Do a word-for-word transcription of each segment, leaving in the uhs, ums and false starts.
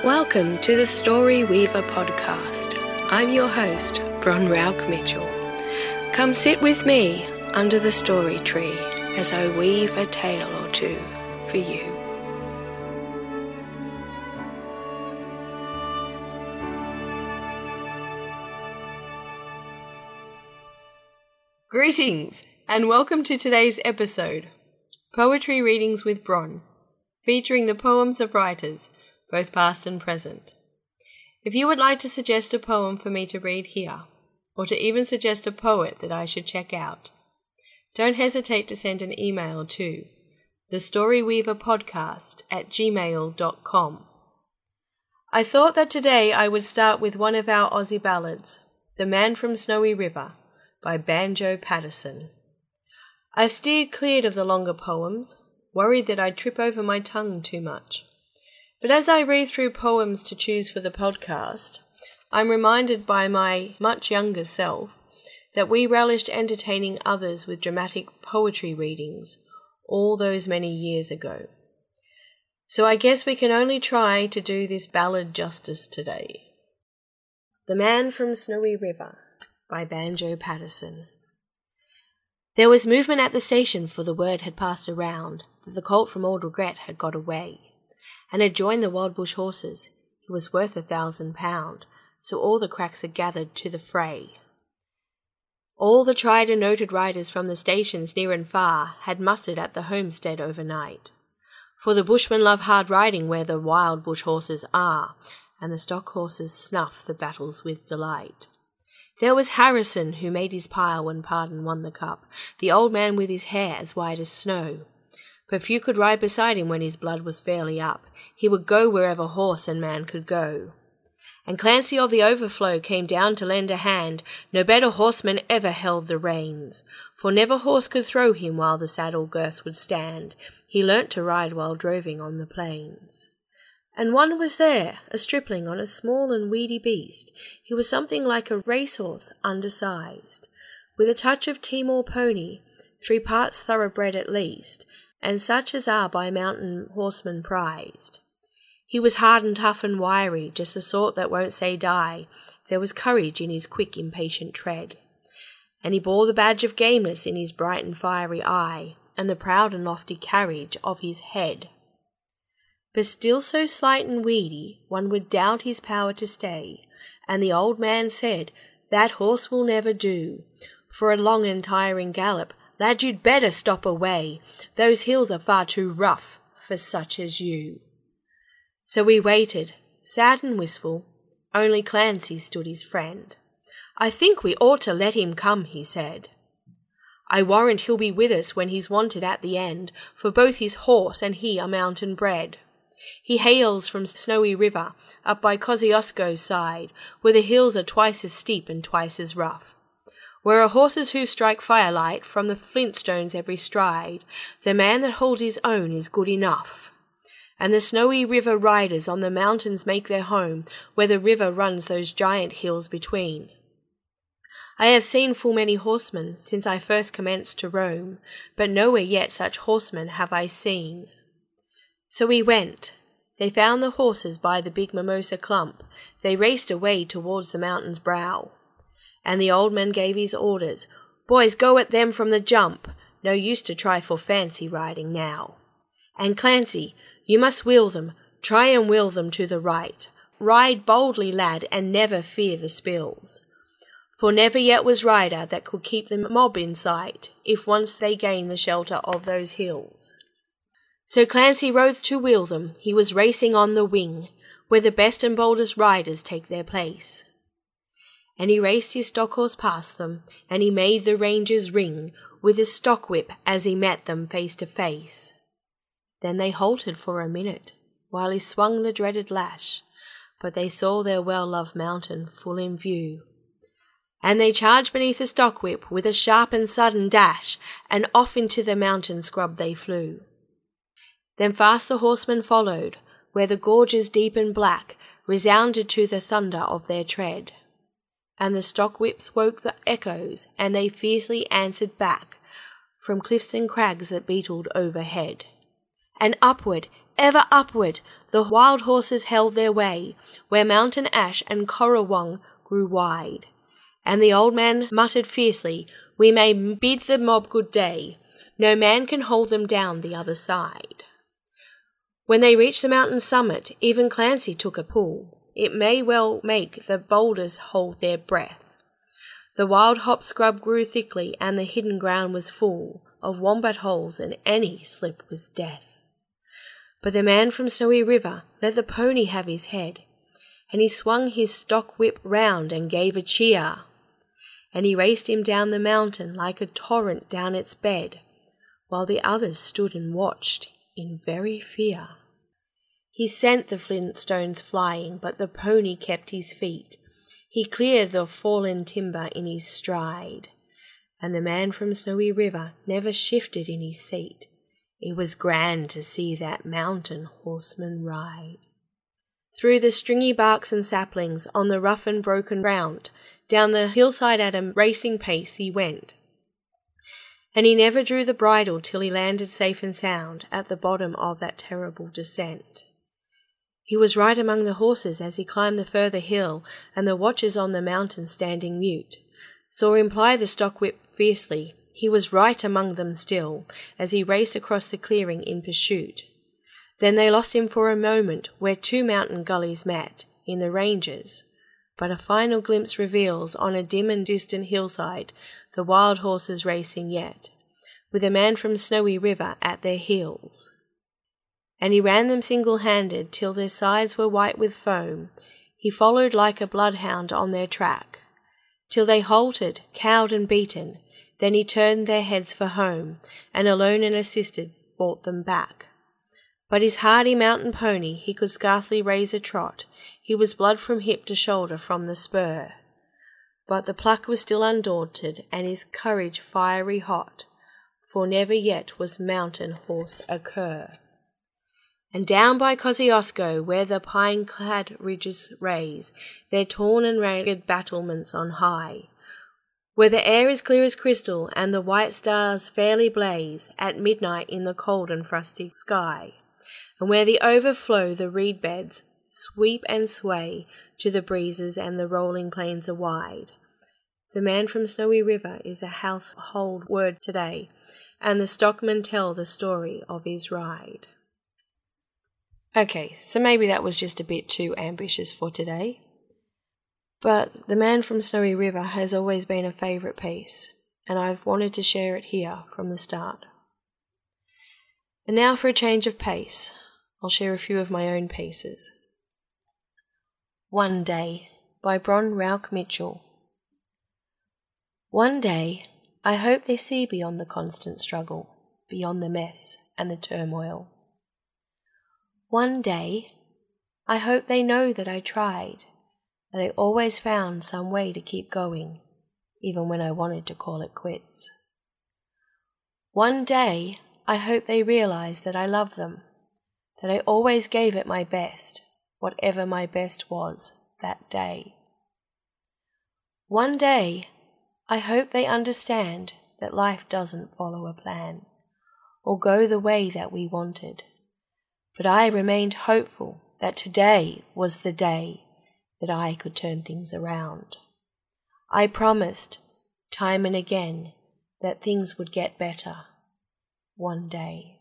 Welcome to the Story Weaver podcast. I'm your host, Bron Rauch Mitchell. Come sit with me under the story tree as I weave a tale or two for you. Greetings and welcome to today's episode, Poetry Readings with Bron, featuring the poems of writers, both past and present. If you would like to suggest a poem for me to read here, or to even suggest a poet that I should check out, don't hesitate to send an email to thestoryweaverpodcast at gmail dot com. I thought that today I would start with one of our Aussie ballads, The Man from Snowy River, by Banjo Paterson. I've steered clear of the longer poems, worried that I'd trip over my tongue too much. But as I read through poems to choose for the podcast, I'm reminded by my much younger self that we relished entertaining others with dramatic poetry readings all those many years ago. So I guess we can only try to do this ballad justice today. The Man from Snowy River by Banjo Paterson. There was movement at the station, for the word had passed around that the colt from Old Regret had got away, and had joined the wild bush horses. He was worth a thousand pound, so all the cracks had gathered to the fray. All the tried and noted riders from the stations near and far had mustered at the homestead overnight, for the bushmen love hard riding where the wild bush horses are, and the stock horses snuff the battles with delight. There was Harrison, who made his pile when Pardon won the cup, the old man with his hair as white as snow. But few could ride beside him when his blood was fairly up. He would go wherever horse and man could go. And Clancy of the Overflow came down to lend a hand. No better horseman ever held the reins, for never horse could throw him while the saddle girths would stand. He learnt to ride while droving on the plains. And one was there, a stripling on a small and weedy beast. He was something like a racehorse, undersized, with a touch of Timor pony, three parts thoroughbred at least, and such as are by mountain horsemen prized. He was hard and tough and wiry, just the sort that won't say die. There was courage in his quick, impatient tread, and he bore the badge of gameness in his bright and fiery eye, and the proud and lofty carriage of his head. But still so slight and weedy, one would doubt his power to stay, and the old man said, "That horse will never do for a long and tiring gallop. Lad, you'd better stop away. Those hills are far too rough for such as you." So we waited, sad and wistful. Only Clancy stood his friend. "I think we ought to let him come," he said. "I warrant he'll be with us when he's wanted at the end, for both his horse and he are mountain bred. He hails from Snowy River, up by Kosciuszko's side, where the hills are twice as steep and twice as rough, where are horses who strike firelight from the flintstones every stride. The man that holds his own is good enough. And the Snowy River riders on the mountains make their home, where the river runs those giant hills between. I have seen full many horsemen since I first commenced to roam, but nowhere yet such horsemen have I seen." So we went. They found the horses by the big mimosa clump. They raced away towards the mountain's brow. And the old man gave his orders, "Boys, go at them from the jump. No use to try for fancy riding now. And Clancy, you must wheel them. Try and wheel them to the right. Ride boldly, lad, and never fear the spills. For never yet was rider that could keep the mob in sight, if once they gain the shelter of those hills." So Clancy rode to wheel them. He was racing on the wing, where the best and boldest riders take their place. And he raced his stock horse past them, and he made the rangers ring with his stock whip as he met them face to face. Then they halted for a minute, while he swung the dreaded lash, but they saw their well-loved mountain full in view. And they charged beneath the stock whip with a sharp and sudden dash, and off into the mountain scrub they flew. Then fast the horsemen followed, where the gorges deep and black resounded to the thunder of their tread. And the stock whips woke the echoes, and they fiercely answered back from cliffs and crags that beetled overhead. And upward, Ever upward the wild horses held their way, where mountain ash and Currawong grew wide. And the old man muttered fiercely, "We may bid the mob good day. No man can hold them down the other side." When they reached the mountain summit, even Clancy took a pull. It may well make the boulders hold their breath. The wild hop scrub grew thickly, and the hidden ground was full of wombat holes, and any slip was death. But the man from Snowy River let the pony have his head, and he swung his stock whip round and gave a cheer, and he raced him down the mountain like a torrent down its bed, while the others stood and watched in very fear. He sent the flint stones flying, but the pony kept his feet. He cleared the fallen timber in his stride, and the man from Snowy River never shifted in his seat. It was grand to see that mountain horseman ride. Through the stringy barks and saplings, on the rough and broken ground, down the hillside at a racing pace he went, and he never drew the bridle till he landed safe and sound at the bottom of that terrible descent. He was right among the horses as he climbed the further hill, and the watchers on the mountain standing mute saw him ply the stock whip fiercely. He was right among them still, as he raced across the clearing in pursuit. Then they lost him for a moment where two mountain gullies met, in the ranges, but a final glimpse reveals on a dim and distant hillside the wild horses racing yet, with a man from Snowy River at their heels. And he ran them single-handed till their sides were white with foam. He followed like a bloodhound on their track, till they halted, cowed and beaten. Then he turned their heads for home, and alone and assisted brought them back. But his hardy mountain pony, he could scarcely raise a trot. He was blood from hip to shoulder from the spur. But the pluck was still undaunted, and his courage fiery hot, for never yet was mountain horse a cur. And down by Kosciuszko, where the pine-clad ridges raise their torn and ragged battlements on high, where the air is clear as crystal, and the white stars fairly blaze at midnight in the cold and frosty sky, and where the overflow the reed beds sweep and sway to the breezes, and the rolling plains are wide, the man from Snowy River is a household word today, and the stockmen tell the story of his ride. Okay, so maybe that was just a bit too ambitious for today. But The Man from Snowy River has always been a favourite piece, and I've wanted to share it here from the start. And now for a change of pace, I'll share a few of my own pieces. One Day by Bron Rauch Mitchell. One day, I hope they see beyond the constant struggle, beyond the mess and the turmoil. One day, I hope they know that I tried, that I always found some way to keep going, even when I wanted to call it quits. One day, I hope they realize that I love them, that I always gave it my best, whatever my best was that day. One day, I hope they understand that life doesn't follow a plan, or go the way that we wanted. But I remained hopeful that today was the day that I could turn things around. I promised, time and again, that things would get better one day.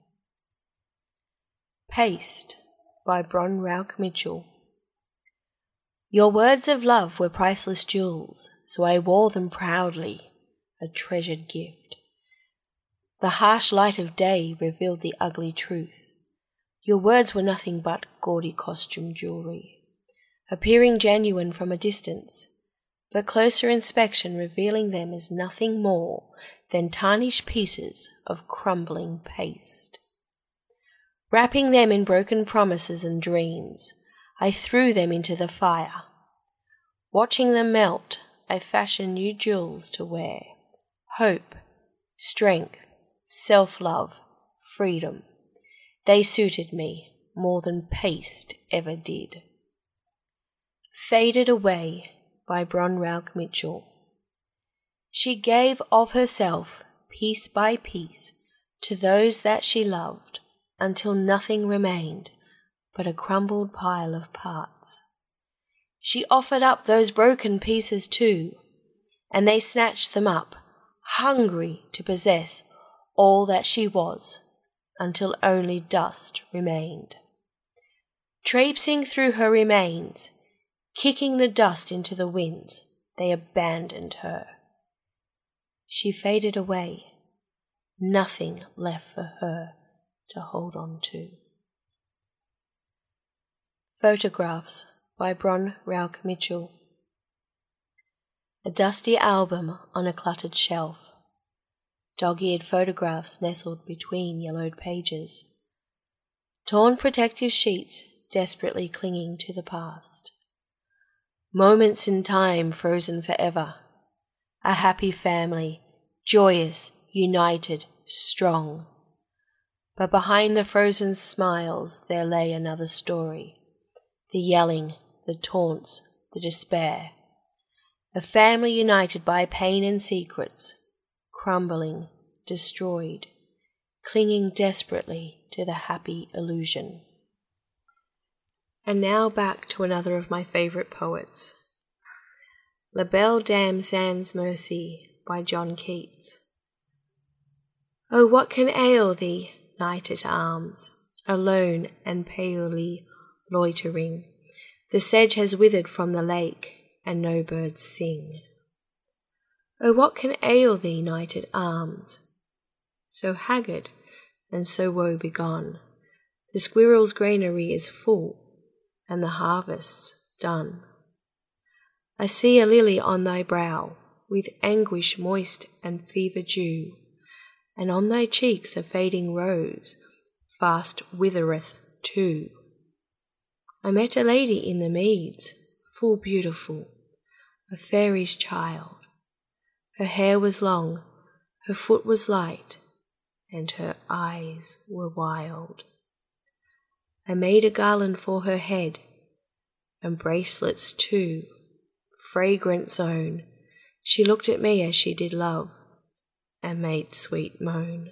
Paced by Bron Rauch Mitchell. Your words of love were priceless jewels, so I wore them proudly, a treasured gift. The harsh light of day revealed the ugly truth. Your words were nothing but gaudy costume jewelry, appearing genuine from a distance, but closer inspection revealing them as nothing more than tarnished pieces of crumbling paste. Wrapping them in broken promises and dreams, I threw them into the fire. Watching them melt, I fashioned new jewels to wear. Hope, strength, self-love, freedom. They suited me more than paste ever did. Faded Away by Bron Rauch Mitchell. She gave of herself, piece by piece, to those that she loved, until nothing remained but a crumbled pile of parts. She offered up those broken pieces too, and they snatched them up, hungry to possess all that she was, until only dust remained. Traipsing through her remains, kicking the dust into the winds, they abandoned her. She faded away, nothing left for her to hold on to. Photographs by Bron Rauch Mitchell. A dusty album on a cluttered shelf. Dog-eared photographs nestled between yellowed pages. Torn protective sheets desperately clinging to the past. Moments in time frozen forever. A happy family, joyous, united, strong. But behind the frozen smiles there lay another story. The yelling, the taunts, the despair. A family united by pain and secrets, crumbling, destroyed, clinging desperately to the happy illusion. And now back to another of my favourite poets. La Belle Dame Sans Merci by John Keats. Oh, what can ail thee, knight at arms, alone and palely loitering? The sedge has withered from the lake, and no birds sing. Oh, what can ail thee, knight at arms, so haggard and so woe begone? The squirrel's granary is full, and the harvest's done. I see a lily on thy brow, with anguish moist and fever dew, and on thy cheeks a fading rose fast withereth too. I met a lady in the meads, full beautiful, a fairy's child. Her hair was long, her foot was light, and her eyes were wild. I made a garland for her head, and bracelets too, fragrant zone. She looked at me as she did love, and made sweet moan.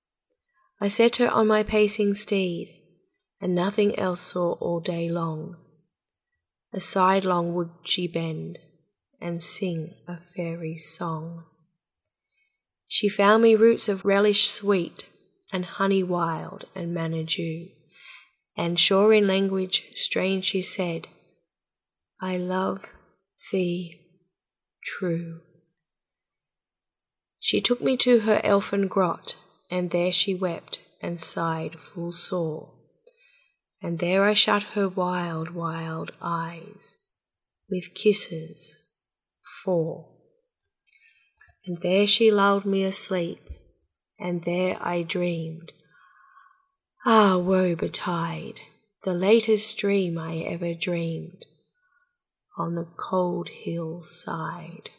I set her on my pacing steed, and nothing else saw all day long. A sidelong would she bend, and sing a fairy's song. She found me roots of relish sweet, and honey wild, and manna dew, and sure in language strange she said, I love thee true. She took me to her elfin grot, and there she wept and sighed full sore, and there I shut her wild, wild eyes with kisses four. And there she lulled me asleep, and there I dreamed, ah, woe betide, the latest dream I ever dreamed, on the cold hillside.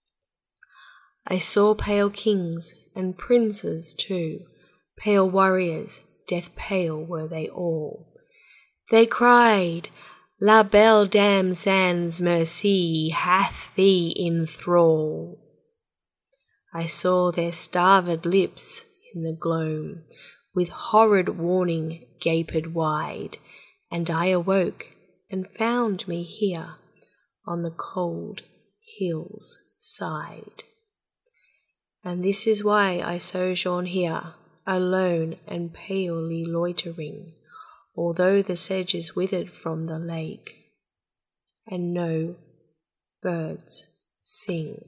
I saw pale kings and princes too, pale warriors, death pale were they all. They cried, La Belle Dame Sans Merci hath thee in thrall. I saw their starved lips in the gloam, with horrid warning gaped wide, and I awoke and found me here on the cold hill's side. And this is why I sojourn here, alone and palely loitering, although the sedge is withered from the lake, and no birds sing.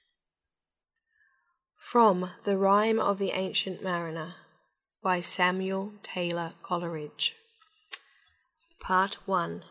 From The Rime of the Ancient Mariner by Samuel Taylor Coleridge. Part one.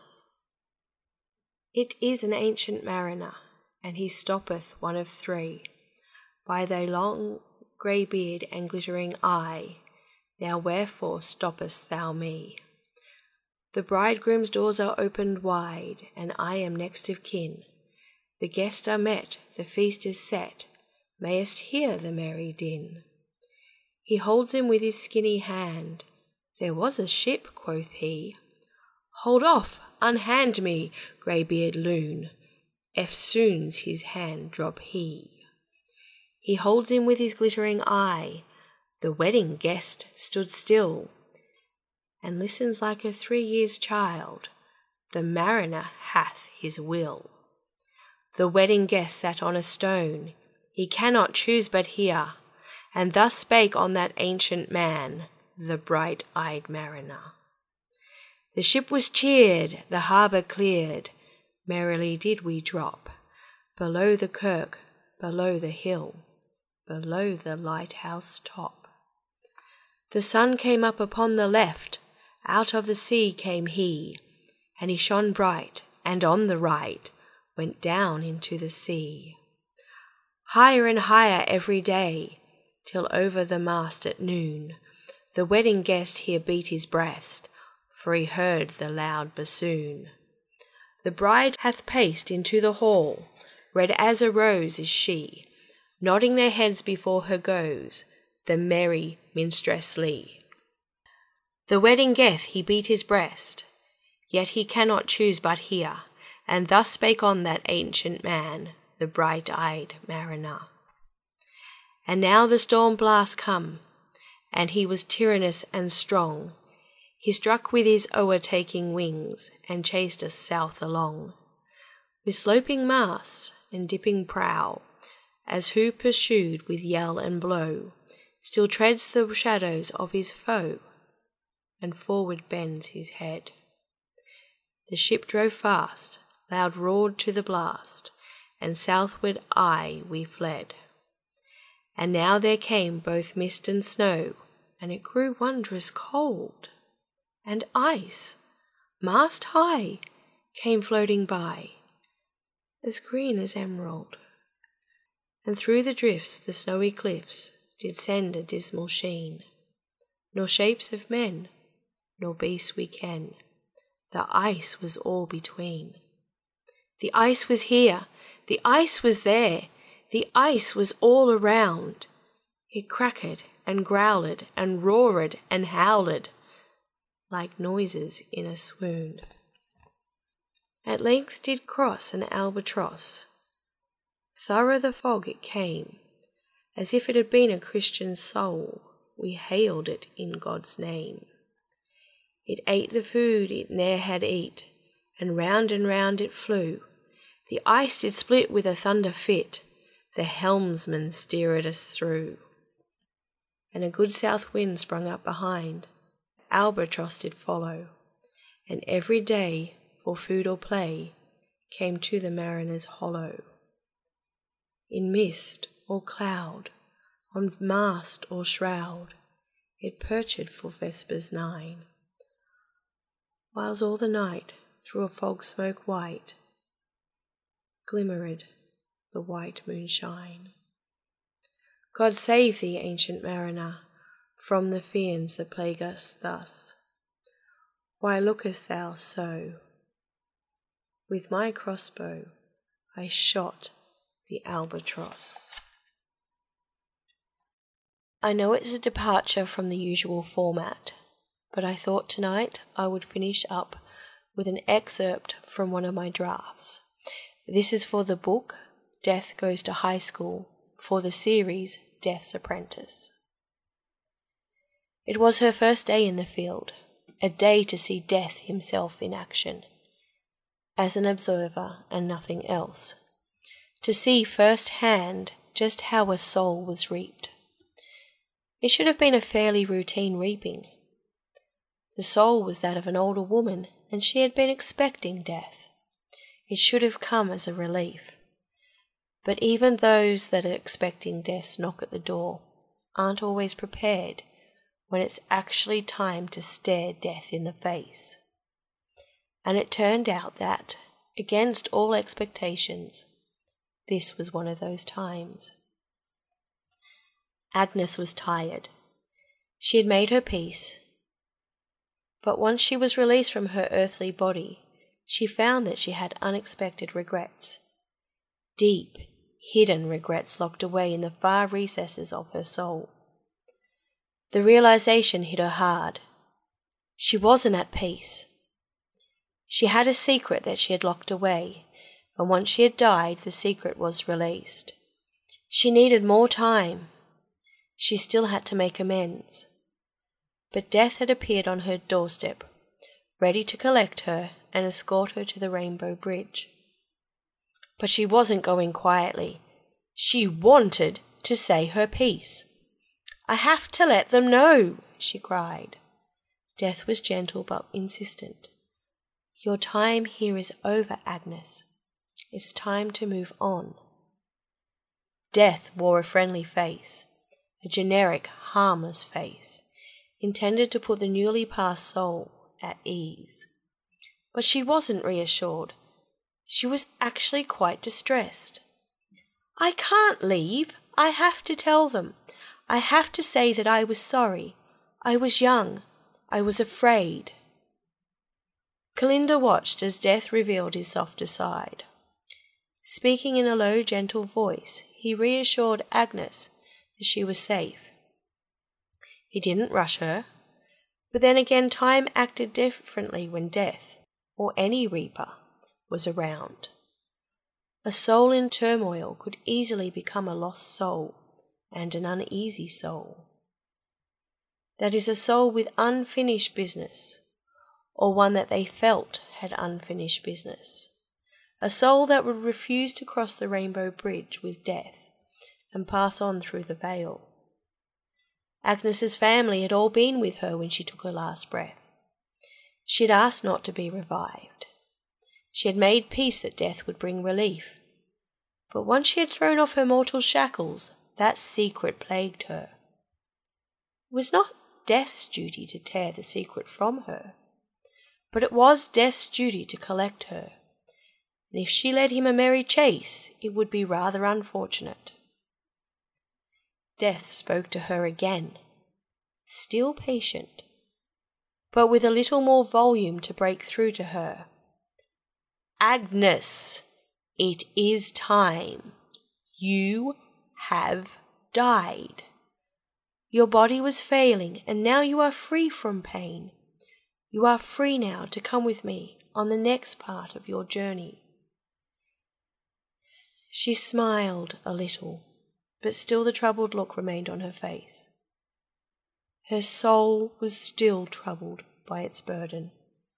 It is an ancient mariner, and he stoppeth one of three, by thy long grey beard and glittering eye. Now wherefore stoppest thou me? The bridegroom's doors are opened wide, and I am next of kin. The guests are met, the feast is set, mayest hear the merry din. He holds him with his skinny hand. There was a ship, quoth he. Hold off, unhand me, grey-beard loon. Eftsoons his hand drop he. He holds him with his glittering eye. The wedding guest stood still. and listens like a three years' child. The mariner hath his will. The wedding guest sat on a stone, he cannot choose but hear, and thus spake on that ancient man, the bright-eyed mariner. The ship was cheered, the harbour cleared, merrily did we drop, below the kirk, below the hill, below the lighthouse top. The sun came up upon the left, out of the sea came he, and he shone bright, and on the right went down into the sea. Higher and higher every day, till over the mast at noon, the wedding guest here beat his breast, for he heard the loud bassoon. The bride hath paced into the hall, red as a rose is she, nodding their heads before her goes the merry minstrelsy. The wedding guest he beat his breast, yet he cannot choose but hear, and thus spake on that ancient man, the bright-eyed mariner. And now the storm blast come, and he was tyrannous and strong. He struck with his o'ertaking wings, and chased us south along, with sloping masts and dipping prow, as who pursued with yell and blow, still treads the shadows of his foe, and forward bends his head. The ship drove fast, loud roared to the blast, and southward aye we fled. And now there came both mist and snow, and it grew wondrous cold, and ice, mast high, came floating by, as green as emerald. And through the drifts the snowy cliffs did send a dismal sheen, nor shapes of men, nor beasts we ken, the ice was all between. The ice was here, the ice was there, the ice was all around. It cracked and growled and roared and howled, like noises in a swoon. At length did cross an albatross. Thorough the fog it came, as if it had been a Christian soul, we hailed it in God's name. It ate the food it ne'er had eat, and round and round it flew. The ice did split with a thunder fit, the helmsman steered us through. And a good south wind sprung up behind, albatross did follow, and every day, for food or play, came to the mariner's hollow. In mist or cloud, on mast or shroud, it perched for vespers nine, whiles all the night through a fog smoke white glimmered the white moonshine. God save thee, ancient mariner, from the fiends that plague us thus. Why lookest thou so? With my crossbow I shot the albatross. I know it's a departure from the usual format, but I thought tonight I would finish up with an excerpt from one of my drafts. This is for the book Death Goes to High School, for the series Death's Apprentice. It was her first day in the field, a day to see Death himself in action, as an observer and nothing else, to see first-hand just how a soul was reaped. It should have been a fairly routine reaping. The soul was that of an older woman, and she had been expecting death. It should have come as a relief. But even those that are expecting death's knock at the door aren't always prepared when it's actually time to stare death in the face. And it turned out that, against all expectations, this was one of those times. Agnes was tired. She had made her peace. But once she was released from her earthly body, she found that she had unexpected regrets. Deep, hidden regrets locked away in the far recesses of her soul. The realization hit her hard. She wasn't at peace. She had a secret that she had locked away, and once she had died, the secret was released. She needed more time. She still had to make amends. but Death had appeared on her doorstep, ready to collect her and escort her to the Rainbow Bridge. But she wasn't going quietly. She wanted to say her piece. "I have to let them know," she cried. Death was gentle but insistent. "Your time here is over, Agnes. It's time to move on." Death wore a friendly face, a generic, harmless face, intended to put the newly passed soul at ease. But she wasn't reassured. She was actually quite distressed. "I can't leave. I have to tell them. I have to say that I was sorry. I was young. I was afraid." Kalinda watched as Death revealed his softer side. Speaking in a low, gentle voice, he reassured Agnes that she was safe. He didn't rush her, but then again time acted differently when Death, or any Reaper, was around. A soul in turmoil could easily become a lost soul and an uneasy soul. That is, a soul with unfinished business, or one that they felt had unfinished business. A soul that would refuse to cross the Rainbow Bridge with Death and pass on through the veil. Agnes's family had all been with her when she took her last breath. She had asked not to be revived. She had made peace that Death would bring relief. But once she had thrown off her mortal shackles, that secret plagued her. It was not Death's duty to tear the secret from her, but it was Death's duty to collect her, and if she led him a merry chase, it would be rather unfortunate. Death spoke to her again, still patient, but with a little more volume to break through to her. "Agnes, it is time. You have died. Your body was failing, and now you are free from pain. You are free now to come with me on the next part of your journey." She smiled a little, but still the troubled look remained on her face. Her soul was still troubled by its burden.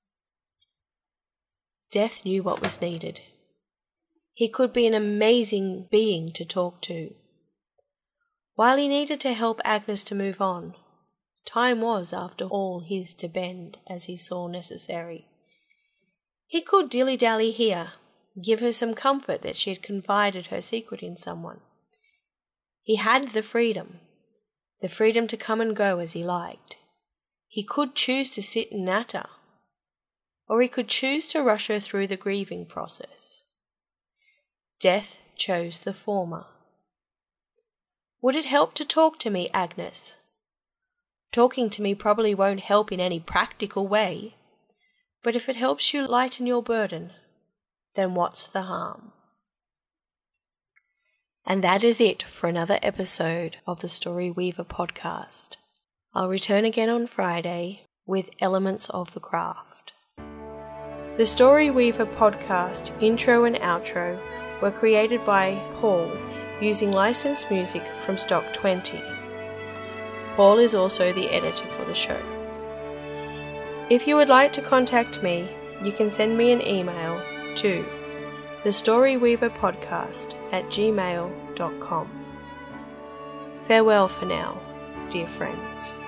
Death knew what was needed. He could be an amazing being to talk to. While he needed to help Agnes to move on, time was, after all, his to bend as he saw necessary. He could dilly-dally here, give her some comfort that she had confided her secret in someone. He had the freedom, the freedom to come and go as he liked. He could choose to sit and natter, or he could choose to rush her through the grieving process. Death chose the former. "Would it help to talk to me, Agnes?" "Talking to me probably won't help in any practical way, but if it helps you lighten your burden, then what's the harm?" And that is it for another episode of the Story Weaver podcast. I'll return again on Friday with Elements of the Craft. The Story Weaver podcast intro and outro were created by Paul using licensed music from Stock twenty. Paul is also the editor for the show. If you would like to contact me, you can send me an email to thestoryweaverpodcast at gmail dot com. Farewell for now, dear friends.